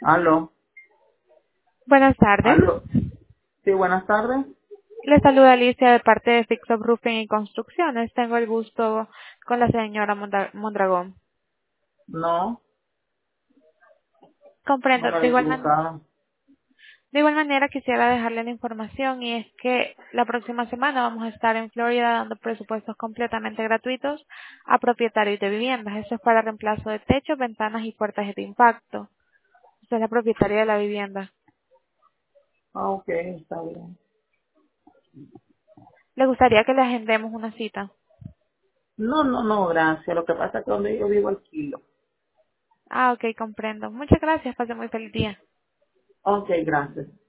Aló, Buenas tardes. aló. Sí, buenas tardes. Le saluda Alicia de parte de Fix Up Roofing y Construcciones. Tengo el gusto con la señora Mondragón. No, no Comprendo. me había equivocado. De igual manera quisiera dejarle la información y es que la próxima semana vamos a estar en Florida dando presupuestos completamente gratuitos a propietarios de viviendas. Eso es para reemplazo de techos, ventanas y puertas de impacto. Usted es la propietaria de la vivienda. Ah, ok, está bien. ¿Le gustaría que le agendemos una cita? No, gracias. Lo que pasa es que donde yo vivo alquilo. Ah, ok, comprendo. Muchas gracias. Pase muy feliz día. Ok, gracias.